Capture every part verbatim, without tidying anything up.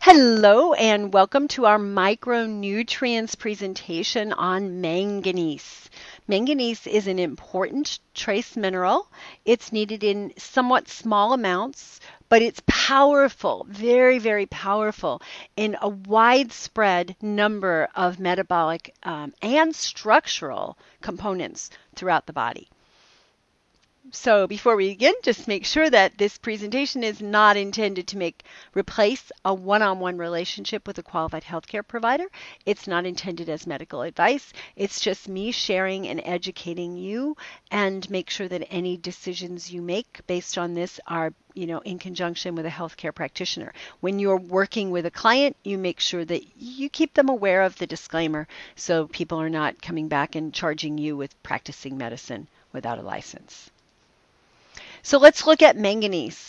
Hello and welcome to our micronutrients presentation on manganese. Manganese is an important trace mineral. It's needed in somewhat small amounts, but it's powerful, very, very powerful in a widespread number of metabolic um, and structural components throughout the body. So before we begin, just make sure that this presentation is not intended to make replace a one-on-one relationship with a qualified healthcare provider. It's not intended as medical advice. It's just me sharing and educating you, and make sure that any decisions you make based on this are, you know, in conjunction with a healthcare practitioner. When you're working with a client, you make sure that you keep them aware of the disclaimer so people are not coming back and charging you with practicing medicine without a license. So let's look at manganese.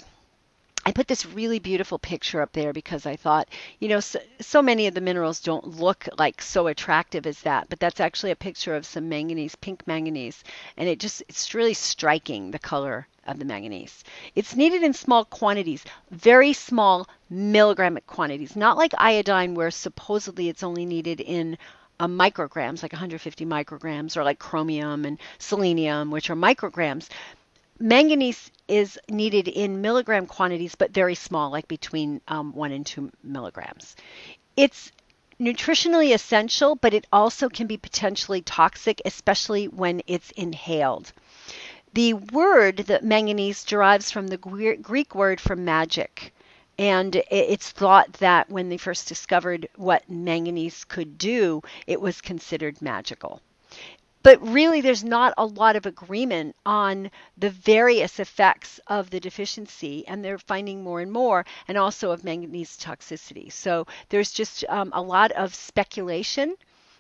I put this really beautiful picture up there because I thought, you know, so, so many of the minerals don't look like so attractive as that, but that's actually a picture of some manganese, pink manganese, and it just, it's really striking, the color of the manganese. It's needed in small quantities, very small milligram quantities, not like iodine where supposedly it's only needed in uh, micrograms, like one hundred fifty micrograms, or like chromium and selenium, which are micrograms. Manganese is needed in milligram quantities, but very small, like between um, one and two milligrams. It's nutritionally essential, but it also can be potentially toxic, especially when it's inhaled. The word that manganese derives from the Greek word for magic. And it's thought that when they first discovered what manganese could do, it was considered magical. But really, there's not a lot of agreement on the various effects of the deficiency, and they're finding more and more, and also of manganese toxicity. So there's just um, a lot of speculation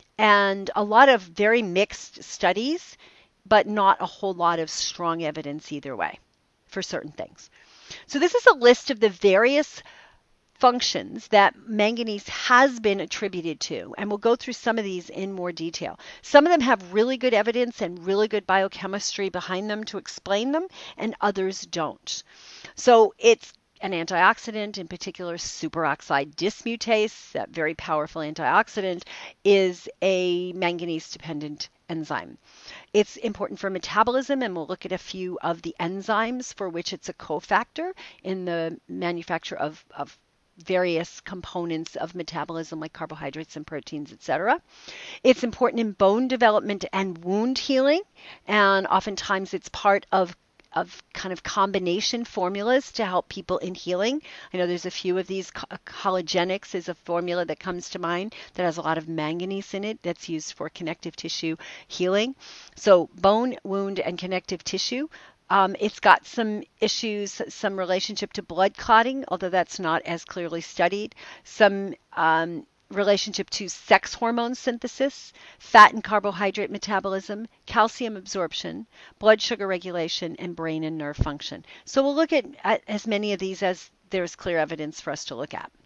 and a lot of very mixed studies, but not a whole lot of strong evidence either way for certain things. So this is a list of the various functions that manganese has been attributed to, and we'll go through some of these in more detail. Some of them have really good evidence and really good biochemistry behind them to explain them, and others don't. So it's an antioxidant, in particular superoxide dismutase, that very powerful antioxidant, is a manganese-dependent enzyme. It's important for metabolism, and we'll look at a few of the enzymes for which it's a cofactor in the manufacture of, of various components of metabolism like carbohydrates and proteins, et cetera. It's important in bone development and wound healing, and oftentimes it's part of of kind of combination formulas to help people in healing. I know there's a few of these. Collagenix is a formula that comes to mind that has a lot of manganese in it that's used for connective tissue healing. So bone, wound, and connective tissue. Um, it's got some issues, some relationship to blood clotting, although that's not as clearly studied. Some um, relationship to sex hormone synthesis, fat and carbohydrate metabolism, calcium absorption, blood sugar regulation, and brain and nerve function. So we'll look at, at as many of these as there's clear evidence for us to look at.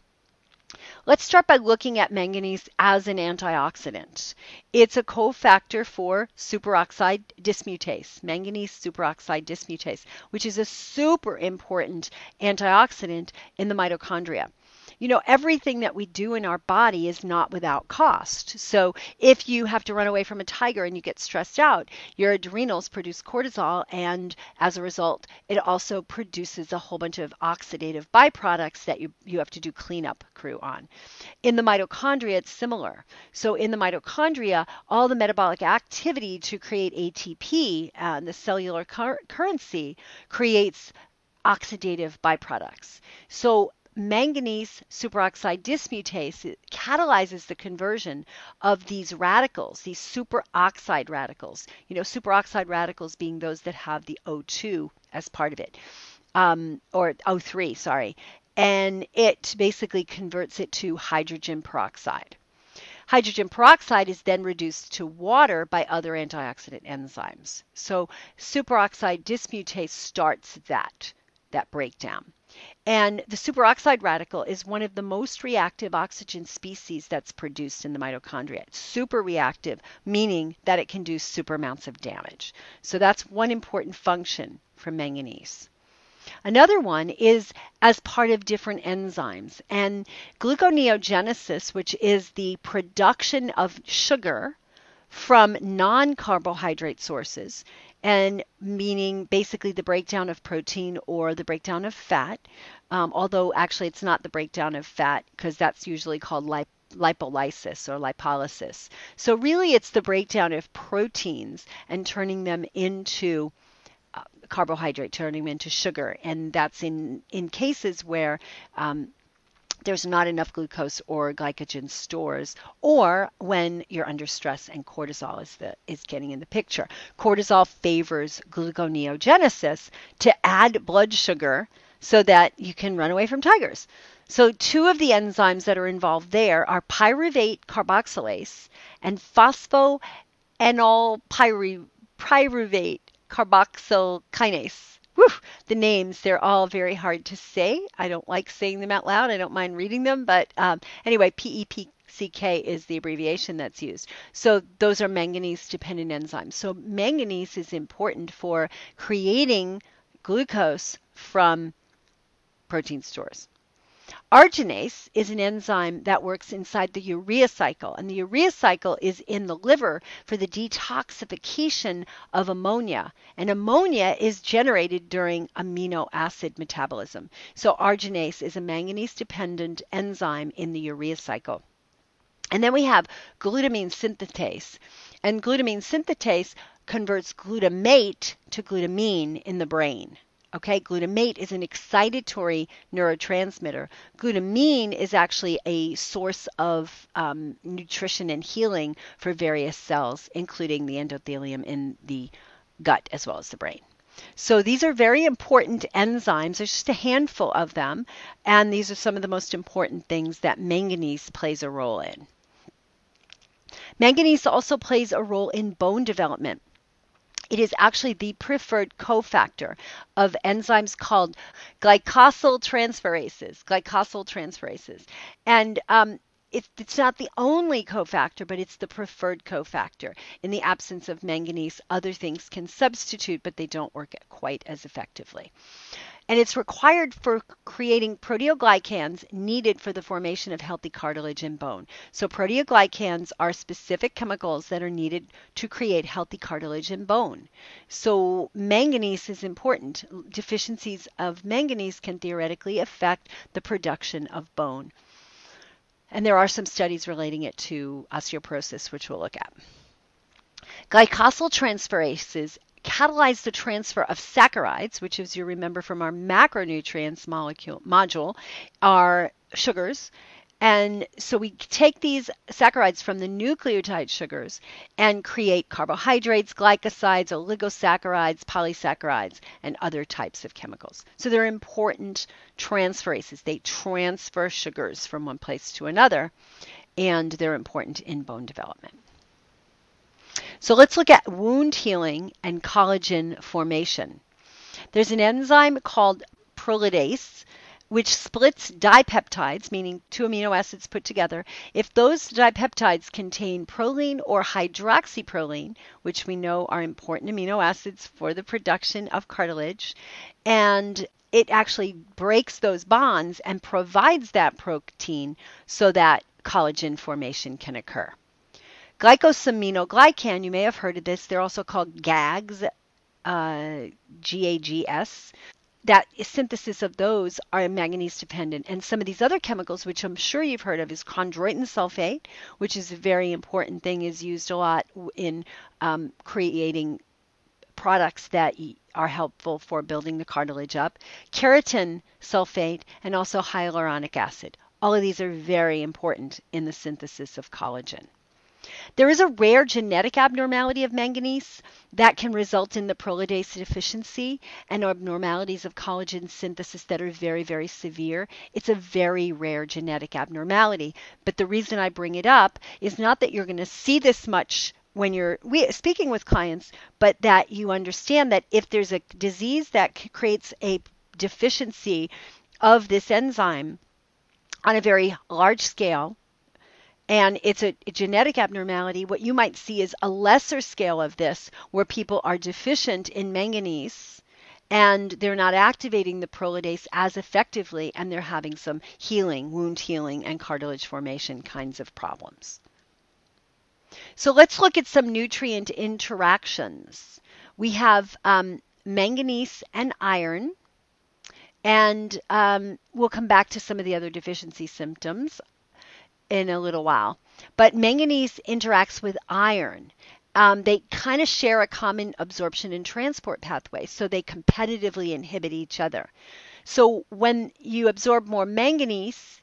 Let's start by looking at manganese as an antioxidant. It's a cofactor for superoxide dismutase, manganese superoxide dismutase, which is a super important antioxidant in the mitochondria. You know, everything that we do in our body is not without cost. So if you have to run away from a tiger and you get stressed out, your adrenals produce cortisol, and as a result, it also produces a whole bunch of oxidative byproducts that you, you have to do cleanup crew on. In the mitochondria, it's similar. So in the mitochondria, all the metabolic activity to create A T P, and the cellular cur- currency, creates oxidative byproducts. So manganese superoxide dismutase catalyzes the conversion of these radicals, these superoxide radicals. You know, superoxide radicals being those that have the O two as part of it, um, or O three, sorry. And it basically converts it to hydrogen peroxide. Hydrogen peroxide is then reduced to water by other antioxidant enzymes. So superoxide dismutase starts that, that breakdown. And the superoxide radical is one of the most reactive oxygen species that's produced in the mitochondria. It's super reactive, meaning that it can do super amounts of damage. So that's one important function for manganese. Another one is as part of different enzymes. And gluconeogenesis, which is the production of sugar from non-carbohydrate sources, and meaning basically the breakdown of protein or the breakdown of fat, um, although actually it's not the breakdown of fat because that's usually called lip- lipolysis or lipolysis. So really it's the breakdown of proteins and turning them into uh, carbohydrate, turning them into sugar. And that's in, in cases where um, there's not enough glucose or glycogen stores, or when you're under stress and cortisol is the is getting in the picture. Cortisol favors gluconeogenesis to add blood sugar so that you can run away from tigers. So two of the enzymes that are involved there are pyruvate carboxylase and phosphoenol pyru, pyruvate carboxyl kinase. Whew, the names, they're all very hard to say. I don't like saying them out loud. I don't mind reading them. But um, anyway, P E P C K is the abbreviation that's used. So those are manganese-dependent enzymes. So manganese is important for creating glucose from protein stores. Arginase is an enzyme that works inside the urea cycle, and the urea cycle is in the liver for the detoxification of ammonia, and ammonia is generated during amino acid metabolism. So arginase is a manganese-dependent enzyme in the urea cycle. And then we have glutamine synthetase, and glutamine synthetase converts glutamate to glutamine in the brain. Okay, glutamate is an excitatory neurotransmitter. Glutamine is actually a source of um, nutrition and healing for various cells, including the endothelium in the gut as well as the brain. So these are very important enzymes. There's just a handful of them, and these are some of the most important things that manganese plays a role in. Manganese also plays a role in bone development. It is actually the preferred cofactor of enzymes called glycosyltransferases. Glycosyltransferases, and um, it's, it's not the only cofactor, but it's the preferred cofactor. In the absence of manganese, other things can substitute, but they don't work quite as effectively. And it's required for creating proteoglycans needed for the formation of healthy cartilage and bone. So proteoglycans are specific chemicals that are needed to create healthy cartilage and bone. So manganese is important. Deficiencies of manganese can theoretically affect the production of bone. And there are some studies relating it to osteoporosis, which we'll look at. Glycosyltransferases catalyze the transfer of saccharides, which, as you remember from our macronutrients molecule module, are sugars. And so we take these saccharides from the nucleotide sugars and create carbohydrates, glycosides, oligosaccharides, polysaccharides, and other types of chemicals. So they're important transferases. They transfer sugars from one place to another, and they're important in bone development. So let's look at wound healing and collagen formation. There's an enzyme called prolidase, which splits dipeptides, meaning two amino acids put together. If those dipeptides contain proline or hydroxyproline, which we know are important amino acids for the production of cartilage, and it actually breaks those bonds and provides that protein so that collagen formation can occur. Glycosaminoglycan, you may have heard of this. They're also called GAGs, uh, G A G S. That synthesis of those are manganese dependent. And some of these other chemicals, which I'm sure you've heard of, is chondroitin sulfate, which is a very important thing, is used a lot in um, creating products that are helpful for building the cartilage up. Keratin sulfate and also hyaluronic acid. All of these are very important in the synthesis of collagen. There is a rare genetic abnormality of manganese that can result in the prolidase deficiency and abnormalities of collagen synthesis that are very, very severe. It's a very rare genetic abnormality. But the reason I bring it up is not that you're going to see this much when you're we, speaking with clients, but that you understand that if there's a disease that creates a deficiency of this enzyme on a very large scale, and it's a, a genetic abnormality, what you might see is a lesser scale of this where people are deficient in manganese and they're not activating the prolidase as effectively, and they're having some healing, wound healing, and cartilage formation kinds of problems. So let's look at some nutrient interactions. We have um, manganese and iron, and um, we'll come back to some of the other deficiency symptoms in a little while. But manganese interacts with iron. Um, they kind of share a common absorption and transport pathway, so they competitively inhibit each other. So when you absorb more manganese,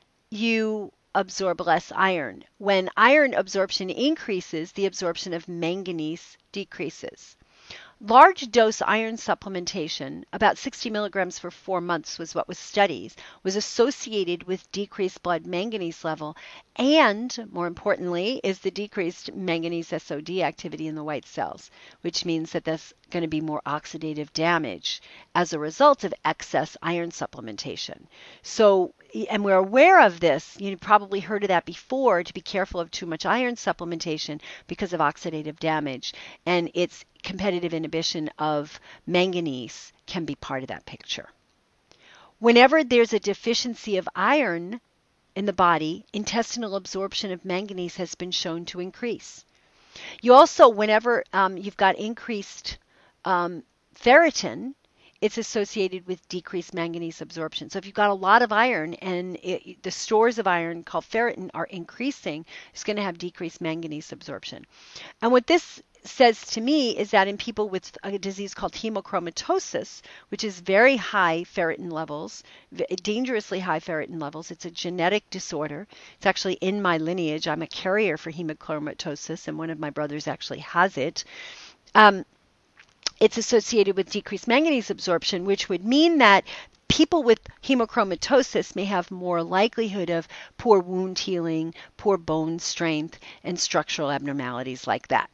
you absorb less iron. When iron absorption increases, the absorption of manganese decreases. Large dose iron supplementation, about sixty milligrams for four months was what was studied, was associated with decreased blood manganese level, and more importantly is the decreased manganese S O D activity in the white cells, which means that there's going to be more oxidative damage as a result of excess iron supplementation. So, and we're aware of this, you've probably heard of that before, to be careful of too much iron supplementation because of oxidative damage, and its competitive inhibition of manganese can be part of that picture. Whenever there's a deficiency of iron in the body, intestinal absorption of manganese has been shown to increase. You also, whenever um, you've got increased um, ferritin, it's associated with decreased manganese absorption. So if you've got a lot of iron and it, the stores of iron called ferritin are increasing, it's going to have decreased manganese absorption. And what this says to me is that in people with a disease called hemochromatosis, which is very high ferritin levels, dangerously high ferritin levels, it's a genetic disorder. It's actually in my lineage. I'm a carrier for hemochromatosis, and one of my brothers actually has it. Um, it's associated with decreased manganese absorption, which would mean that people with hemochromatosis may have more likelihood of poor wound healing, poor bone strength, and structural abnormalities like that.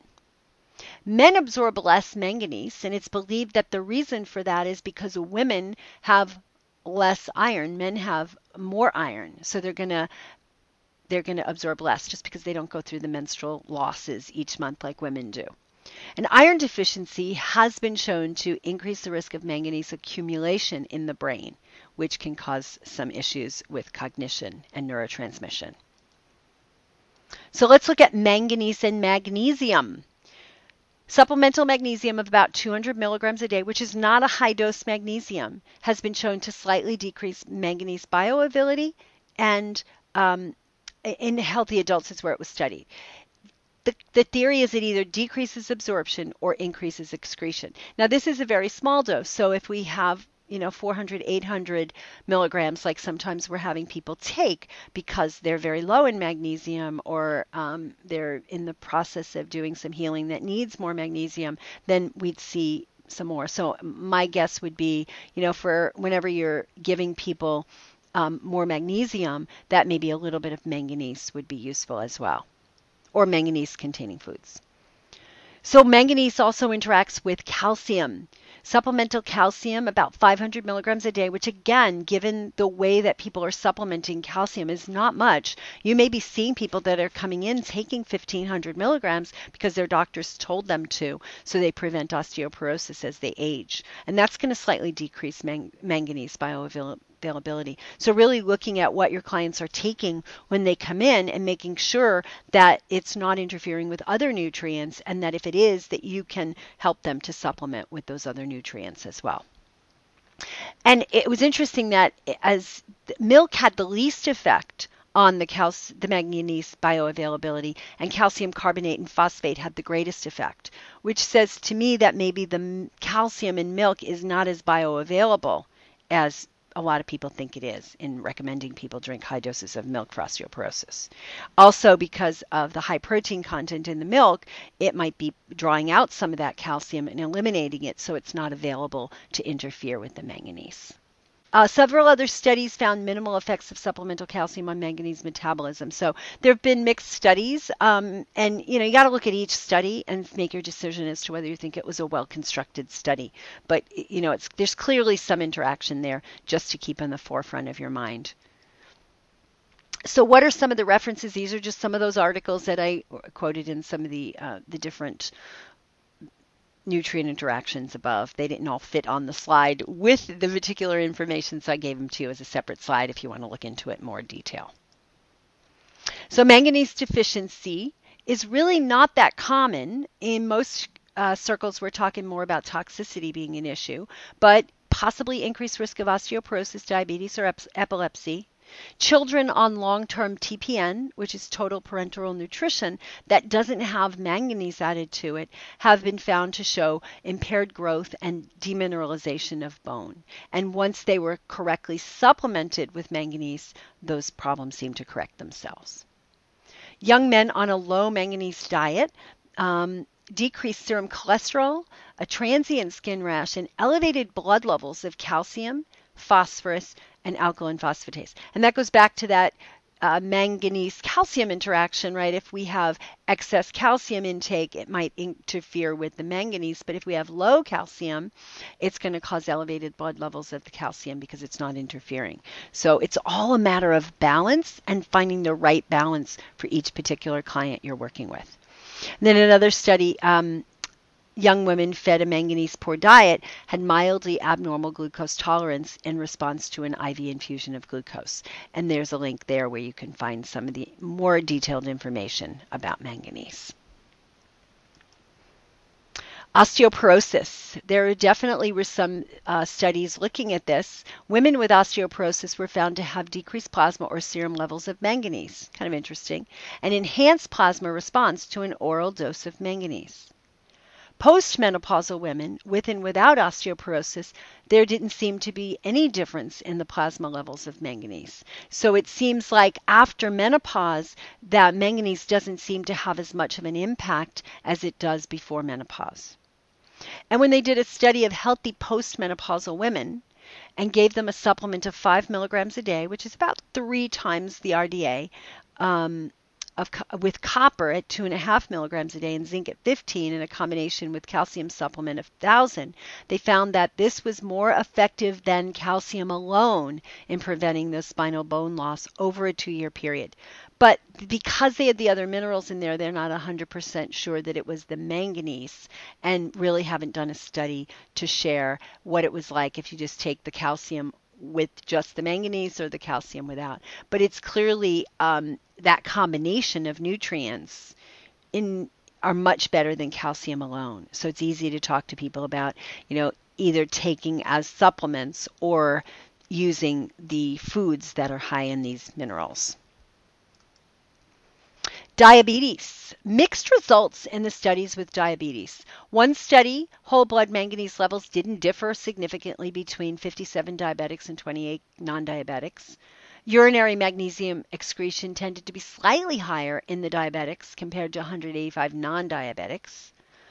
Men absorb less manganese, and it's believed that the reason for that is because women have less iron. Men have more iron, so they're going to they're going to absorb less just because they don't go through the menstrual losses each month like women do. An iron deficiency has been shown to increase the risk of manganese accumulation in the brain, which can cause some issues with cognition and neurotransmission. So let's look at manganese and magnesium. Supplemental magnesium of about two hundred milligrams a day, which is not a high-dose magnesium, has been shown to slightly decrease manganese bioavailability, and um, in healthy adults is where it was studied. The, the theory is it either decreases absorption or increases excretion. Now, this is a very small dose, so if we have you know, four hundred, eight hundred milligrams, like sometimes we're having people take because they're very low in magnesium, or um, they're in the process of doing some healing that needs more magnesium, then we'd see some more. So my guess would be, you know, for whenever you're giving people um, more magnesium, that maybe a little bit of manganese would be useful as well, or manganese-containing foods. So manganese also interacts with calcium. Supplemental calcium, about five hundred milligrams a day, which again, given the way that people are supplementing calcium, is not much. You may be seeing people that are coming in taking fifteen hundred milligrams because their doctors told them to, so they prevent osteoporosis as they age. And that's going to slightly decrease man- manganese bioavailability. Availability. So really looking at what your clients are taking when they come in and making sure that it's not interfering with other nutrients, and that if it is, that you can help them to supplement with those other nutrients as well. And it was interesting that as milk had the least effect on the, cal- the manganese bioavailability, and calcium carbonate and phosphate had the greatest effect, which says to me that maybe the calcium in milk is not as bioavailable as a lot of people think it is in recommending people drink high doses of milk for osteoporosis. Also, because of the high protein content in the milk, it might be drawing out some of that calcium and eliminating it, so it's not available to interfere with the manganese. Uh, several other studies found minimal effects of supplemental calcium on manganese metabolism. So there have been mixed studies, um, and you know you got to look at each study and make your decision as to whether you think it was a well-constructed study. But you know, it's there's clearly some interaction there, just to keep in the forefront of your mind. So what are some of the references? These are just some of those articles that I quoted in some of the uh, the different nutrient interactions above. They didn't all fit on the slide with the particular information, so I gave them to you as a separate slide if you want to look into it in more detail. So manganese deficiency is really not that common. In most uh, circles, we're talking more about toxicity being an issue, but possibly increased risk of osteoporosis, diabetes, or ep- epilepsy. Children on long-term T P N, which is total parenteral nutrition, that doesn't have manganese added to it, have been found to show impaired growth and demineralization of bone. And once they were correctly supplemented with manganese, those problems seem to correct themselves. Young men on a low manganese diet, um, decreased serum cholesterol, a transient skin rash, and elevated blood levels of calcium, phosphorus, and alkaline phosphatase. And that goes back to that uh, manganese calcium interaction, right? If we have excess calcium intake, it might interfere with the manganese. But if we have low calcium, it's going to cause elevated blood levels of the calcium because it's not interfering. So it's all a matter of balance and finding the right balance for each particular client you're working with. And then another study, um, young women fed a manganese-poor diet had mildly abnormal glucose tolerance in response to an I V infusion of glucose. And there's a link there where you can find some of the more detailed information about manganese. Osteoporosis. There definitely were some uh, studies looking at this. Women with osteoporosis were found to have decreased plasma or serum levels of manganese. Kind of interesting. An enhanced plasma response to an oral dose of manganese. Postmenopausal women with and without osteoporosis, there didn't seem to be any difference in the plasma levels of manganese. So it seems like after menopause, that manganese doesn't seem to have as much of an impact as it does before menopause. And when they did a study of healthy postmenopausal women and gave them a supplement of five milligrams a day, which is about three times the R D A, um, Of, with copper at two and a half milligrams a day and zinc at fifteen in a combination with calcium supplement of one thousand, they found that this was more effective than calcium alone in preventing the spinal bone loss over a two-year period. But because they had the other minerals in there, they're not one hundred percent sure that it was the manganese and really haven't done a study to share what it was like if you just take the calcium with just the manganese or the calcium without. But it's clearly um, that combination of nutrients in are much better than calcium alone. So it's easy to talk to people about, you know, either taking as supplements or using the foods that are high in these minerals. Diabetes. Mixed results in the studies with diabetes. One study, whole blood manganese levels didn't differ significantly between fifty-seven diabetics and twenty-eight non-diabetics. Urinary magnesium excretion tended to be slightly higher in the diabetics compared to one hundred eighty-five non-diabetics.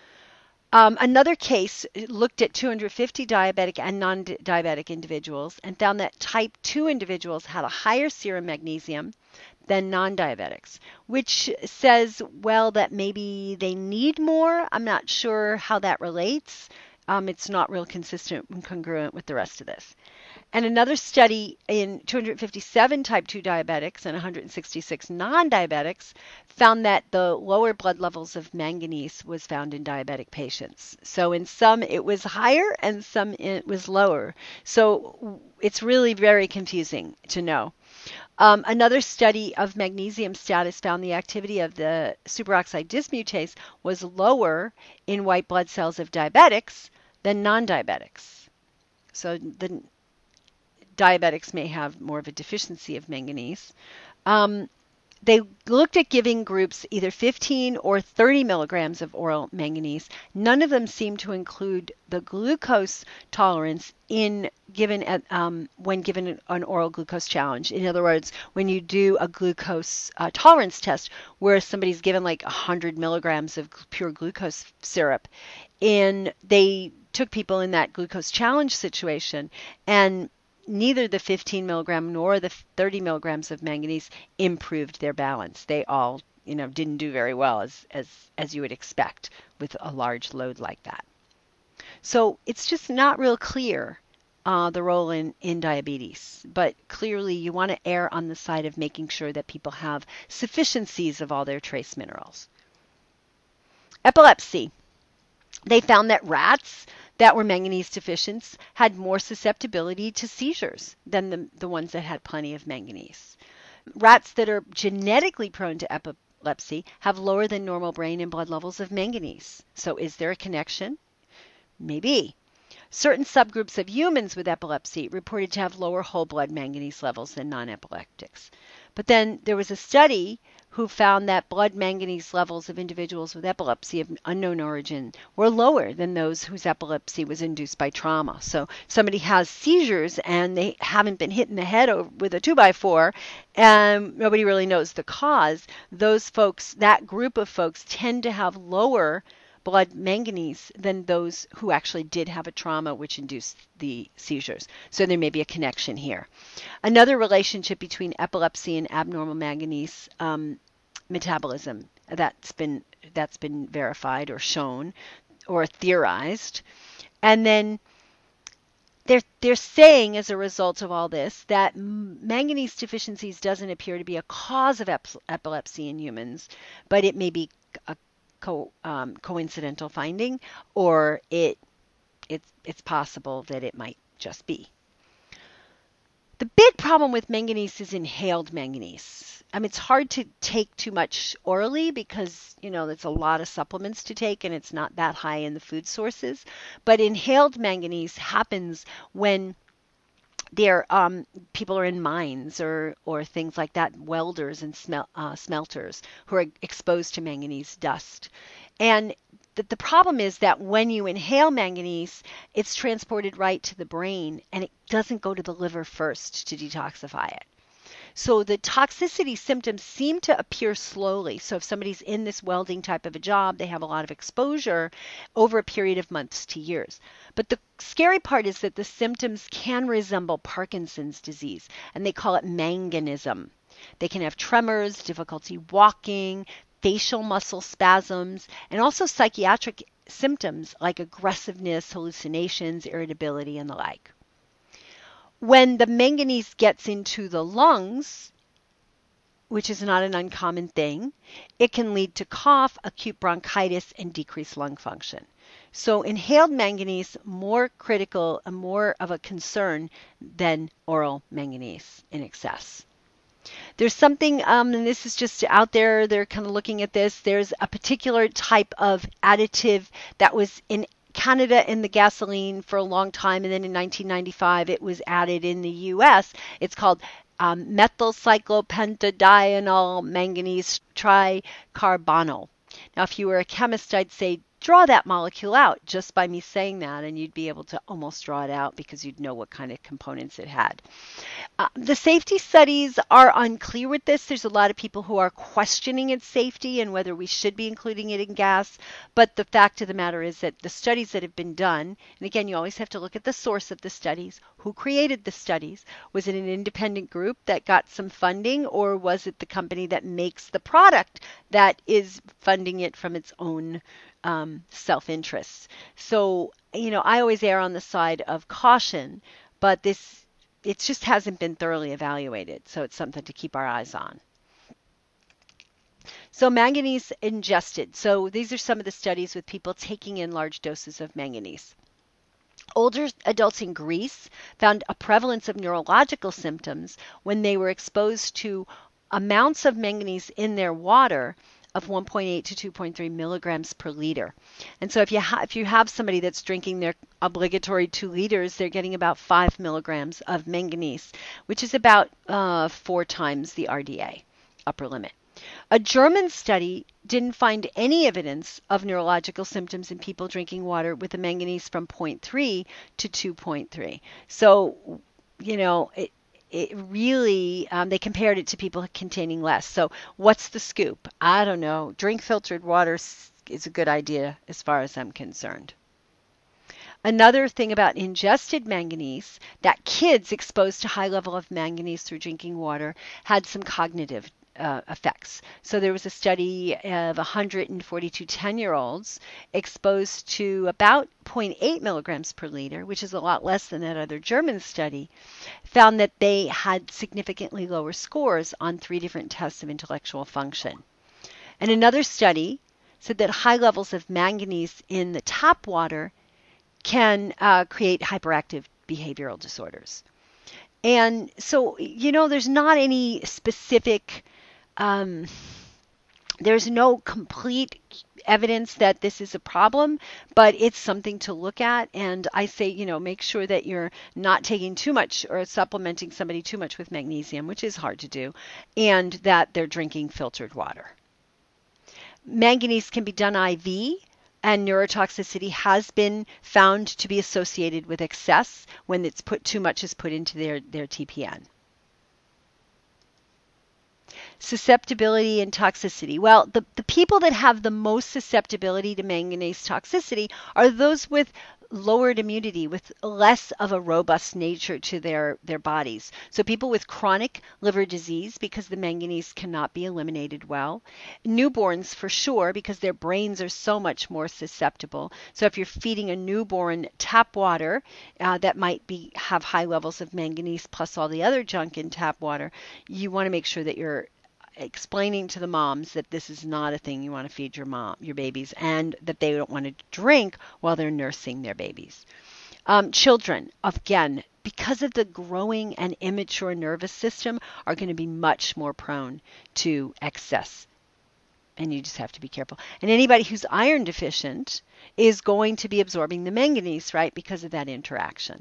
Um, another case looked at two hundred fifty diabetic and non-diabetic individuals and found that type two individuals had a higher serum magnesium than non-diabetics, which says, well, that maybe they need more. I'm not sure how that relates. Um, it's not real consistent and congruent with the rest of this. And another study in two hundred fifty-seven type two diabetics and one hundred sixty-six non-diabetics found that the lower blood levels of manganese was found in diabetic patients. So in some it was higher and some it was lower. So it's really very confusing to know. Um, another study of magnesium status found the activity of the superoxide dismutase was lower in white blood cells of diabetics than non-diabetics. So the diabetics may have more of a deficiency of manganese. Um, they looked at giving groups either fifteen or thirty milligrams of oral manganese. None of them seemed to include the glucose tolerance in given at, um, when given an oral glucose challenge. In other words, when you do a glucose uh, tolerance test where somebody's given like one hundred milligrams of pure glucose syrup, and they took people in that glucose challenge situation, and neither the fifteen milligram nor the thirty milligrams of manganese improved their balance. They all, you know, didn't do very well as, as, as you would expect with a large load like that. So it's just not real clear uh, the role in, in diabetes, but clearly you want to err on the side of making sure that people have sufficiencies of all their trace minerals. Epilepsy. They found that rats that were manganese deficient had more susceptibility to seizures than the, the ones that had plenty of manganese. Rats that are genetically prone to epilepsy have lower than normal brain and blood levels of manganese. So is there a connection? Maybe. Certain subgroups of humans with epilepsy reported to have lower whole blood manganese levels than non-epileptics. But then there was a study who found that blood manganese levels of individuals with epilepsy of unknown origin were lower than those whose epilepsy was induced by trauma. So somebody has seizures and they haven't been hit in the head with a two by four and nobody really knows the cause. Those folks, that group of folks tend to have lower blood manganese than those who actually did have a trauma which induced the seizures. So there may be a connection here. Another relationship between epilepsy and abnormal manganese um, metabolism that's been that's been verified or shown or theorized. And then they're they're saying as a result of all this that manganese deficiencies doesn't appear to be a cause of ep- epilepsy in humans, but it may be a Co, um, coincidental finding, or it it's it's possible that it might just be. The big problem with manganese is inhaled manganese. I mean, it's hard to take too much orally because, you know, there's a lot of supplements to take and it's not that high in the food sources. But inhaled manganese happens when there um, people are in mines or or things like that, welders and smel- uh, smelters who are exposed to manganese dust. And the, the problem is that when you inhale manganese, it's transported right to the brain and it doesn't go to the liver first to detoxify it. So the toxicity symptoms seem to appear slowly. So if somebody's in this welding type of a job, they have a lot of exposure over a period of months to years. But the scary part is that the symptoms can resemble Parkinson's disease, and they call it manganism. They can have tremors, difficulty walking, facial muscle spasms, and also psychiatric symptoms like aggressiveness, hallucinations, irritability, and the like. When the manganese gets into the lungs, which is not an uncommon thing, it can lead to cough, acute bronchitis, and decreased lung function. So inhaled manganese, more critical and more of a concern than oral manganese in excess. There's something, um, and this is just out there, they're kind of looking at this, there's a particular type of additive that was in Canada in the gasoline for a long time, and then in nineteen ninety-five it was added in the U S. It's called um, methylcyclopentadienyl manganese tricarbonyl. Now, if you were a chemist, I'd say draw that molecule out just by me saying that, and you'd be able to almost draw it out because you'd know what kind of components it had. Uh, the safety studies are unclear with this. There's a lot of people who are questioning its safety and whether we should be including it in gas. But the fact of the matter is that the studies that have been done, and again, you always have to look at the source of the studies. Who created the studies? Was it an independent group that got some funding, or was it the company that makes the product that is funding it from its own um, self-interest? So, you know, I always err on the side of caution, but this it just hasn't been thoroughly evaluated, so it's something to keep our eyes on. So manganese ingested. So these are some of the studies with people taking in large doses of manganese. Older adults in Greece found a prevalence of neurological symptoms when they were exposed to amounts of manganese in their water of one point eight to two point three milligrams per liter. And so if you, ha- if you have somebody that's drinking their obligatory two liters, they're getting about five milligrams of manganese, which is about uh, four times the R D A upper limit. A German study didn't find any evidence of neurological symptoms in people drinking water with a manganese from zero point three to two point three. So, you know, it, it really, um, they compared it to people containing less. So what's the scoop? I don't know. Drink filtered water is a good idea as far as I'm concerned. Another thing about ingested manganese, that kids exposed to high level of manganese through drinking water had some cognitive uh, effects. So there was a study of one hundred forty-two ten-year-olds exposed to about zero point eight milligrams per liter, which is a lot less than that other German study, found that they had significantly lower scores on three different tests of intellectual function. And another study said that high levels of manganese in the tap water can uh, create hyperactive behavioral disorders. And so, you know, there's not any specific, um, there's no complete evidence that this is a problem, but it's something to look at. And I say, you know, make sure that you're not taking too much or supplementing somebody too much with magnesium, which is hard to do, and that they're drinking filtered water. Manganese can be done I V, and neurotoxicity has been found to be associated with excess when it's put too much is put into their, their T P N. Susceptibility and toxicity. Well, the, the people that have the most susceptibility to manganese toxicity are those with lowered immunity, with less of a robust nature to their, their bodies. So people with chronic liver disease, because the manganese cannot be eliminated well. Newborns, for sure, because their brains are so much more susceptible. So if you're feeding a newborn tap water uh, that might be have high levels of manganese plus all the other junk in tap water, you want to make sure that you're explaining to the moms that this is not a thing you want to feed your mom, your babies, and that they don't want to drink while they're nursing their babies. Um, children, again, because of the growing and immature nervous system, are going to be much more prone to excess. And you just have to be careful. And anybody who's iron deficient is going to be absorbing the manganese, right, because of that interaction.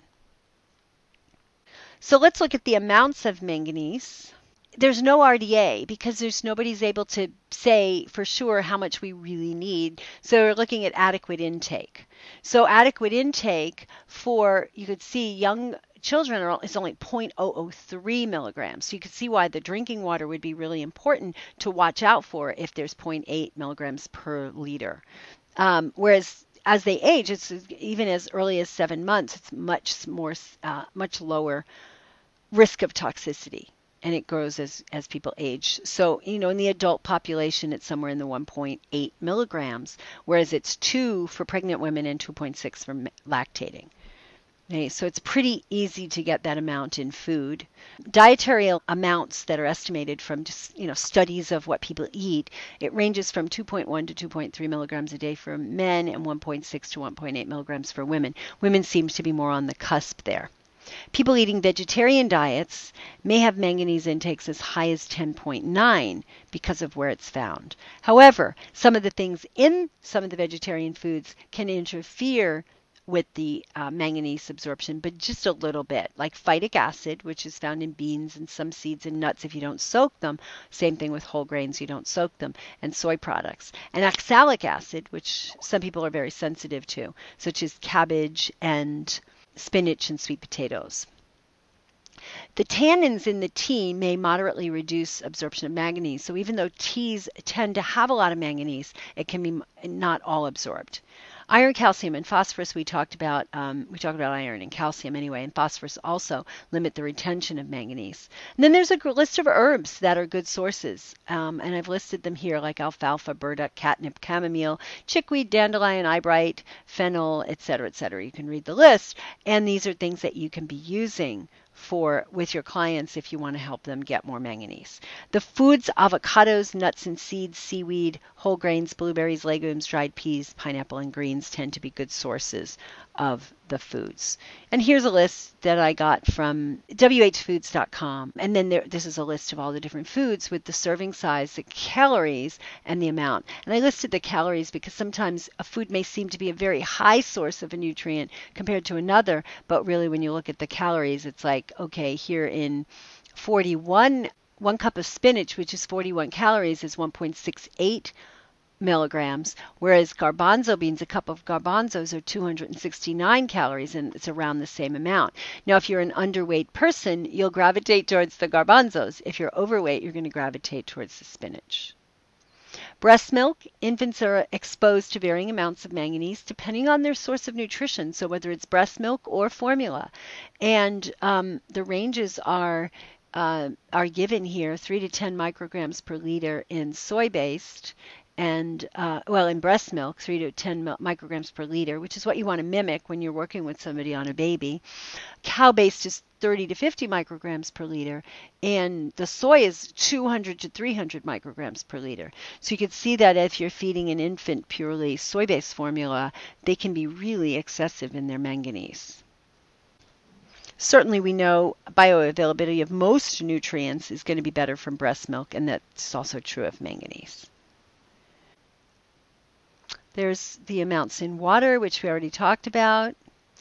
So let's look at the amounts of manganese. There's no R D A because there's nobody's able to say for sure how much we really need. So we're looking at adequate intake. So adequate intake for, you could see young children are, is only zero point zero zero three milligrams. So you could see why the drinking water would be really important to watch out for if there's zero point eight milligrams per liter. Um, whereas as they age, it's even as early as seven months, it's much more, uh, much lower risk of toxicity. And it grows as, as people age. So, you know, in the adult population, it's somewhere in the one point eight milligrams, whereas it's two for pregnant women and two point six for lactating. Okay, so it's pretty easy to get that amount in food. Dietary amounts that are estimated from just, you know, studies of what people eat, it ranges from two point one to two point three milligrams a day for men and one point six to one point eight milligrams for women. Women seem to be more on the cusp there. People eating vegetarian diets may have manganese intakes as high as ten point nine because of where it's found. However, some of the things in some of the vegetarian foods can interfere with the uh, manganese absorption, but just a little bit, like phytic acid, which is found in beans and some seeds and nuts if you don't soak them. Same thing with whole grains, you don't soak them, and soy products. And oxalic acid, which some people are very sensitive to, such as cabbage and spinach and sweet potatoes. The tannins in the tea may moderately reduce absorption of manganese. So even though teas tend to have a lot of manganese, it can be not all absorbed. Iron, calcium, and phosphorus we talked about. Um, we talked about iron and calcium anyway, and phosphorus also limit the retention of manganese. And then there's a list of herbs that are good sources, um, and I've listed them here, like alfalfa, burdock, catnip, chamomile, chickweed, dandelion, eyebright, fennel, et cetera, et cetera. You can read the list, and these are things that you can be using for with your clients if you want to help them get more manganese. The foods: avocados, nuts and seeds, seaweed, whole grains, blueberries, legumes, dried peas, pineapple, and greens tend to be good sources of the foods. And here's a list that I got from W H foods dot com. And then there, this is a list of all the different foods with the serving size, the calories, and the amount. And I listed the calories because sometimes a food may seem to be a very high source of a nutrient compared to another, but really when you look at the calories, it's like, okay, here in forty-one, one cup of spinach, which is forty-one calories, is one point six eight milligrams, whereas garbanzo beans, a cup of garbanzos are two hundred sixty-nine calories, and it's around the same amount. Now, if you're an underweight person, you'll gravitate towards the garbanzos. If you're overweight, you're going to gravitate towards the spinach. Breast milk: infants are exposed to varying amounts of manganese depending on their source of nutrition, so whether it's breast milk or formula. And um, the ranges are uh, are given here, three to ten micrograms per liter in soy-based, and uh, well, in breast milk, three to ten micrograms per liter, which is what you want to mimic when you're working with somebody on a baby. Cow-based is thirty to fifty micrograms per liter, and the soy is two hundred to three hundred micrograms per liter. So you can see that if you're feeding an infant purely soy-based formula, they can be really excessive in their manganese. Certainly we know bioavailability of most nutrients is going to be better from breast milk, and that's also true of manganese. There's the amounts in water, which we already talked about.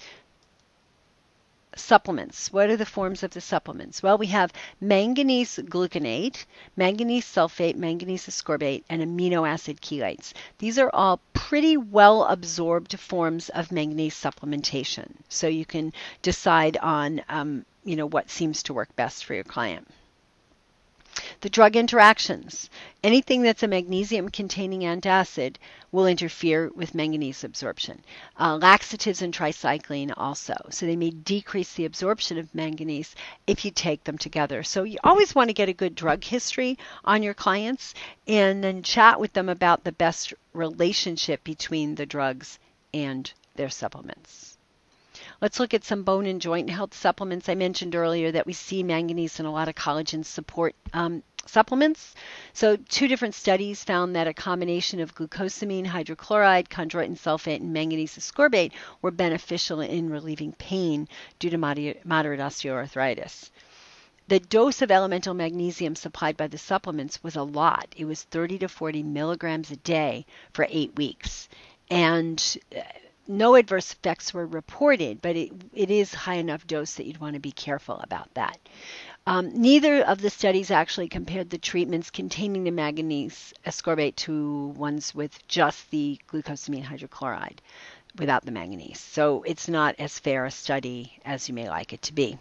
Supplements. What are the forms of the supplements? Well, we have manganese gluconate, manganese sulfate, manganese ascorbate, and amino acid chelates. These are all pretty well absorbed forms of manganese supplementation. So you can decide on um, you know, what seems to work best for your client. The drug interactions. Anything that's a magnesium-containing antacid will interfere with manganese absorption. Uh, laxatives and tricycline also. So they may decrease the absorption of manganese if you take them together. So you always want to get a good drug history on your clients and then chat with them about the best relationship between the drugs and their supplements. Let's look at some bone and joint health supplements. I mentioned earlier that we see manganese in a lot of collagen support um, supplements. So two different studies found that a combination of glucosamine hydrochloride, chondroitin sulfate, and manganese ascorbate were beneficial in relieving pain due to moderate osteoarthritis. The dose of elemental magnesium supplied by the supplements was a lot. It was thirty to forty milligrams a day for eight weeks. And no adverse effects were reported, but it, it is high enough dose that you'd want to be careful about that. Um, neither of the studies actually compared the treatments containing the manganese ascorbate to ones with just the glucosamine hydrochloride without the manganese. So it's not as fair a study as you may like it to be.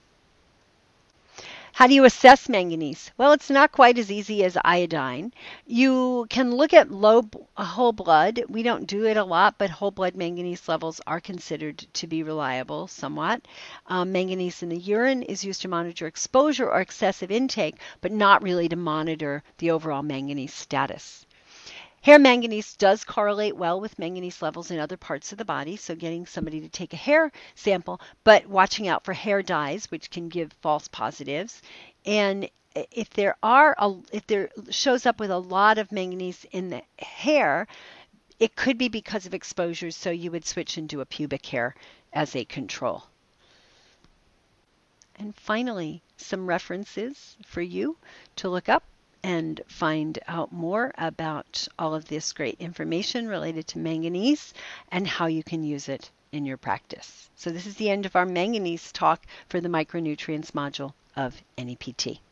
How do you assess manganese? Well, it's not quite as easy as iodine. You can look at low whole blood. We don't do it a lot, but whole blood manganese levels are considered to be reliable somewhat. Um, manganese in the urine is used to monitor exposure or excessive intake, but not really to monitor the overall manganese status. Hair manganese does correlate well with manganese levels in other parts of the body, so getting somebody to take a hair sample, but watching out for hair dyes, which can give false positives. And if there are a, if there shows up with a lot of manganese in the hair, it could be because of exposures, so you would switch and do a pubic hair as a control. And finally, some references for you to look up and find out more about all of this great information related to manganese and how you can use it in your practice. So this is the end of our manganese talk for the micronutrients module of N E P T.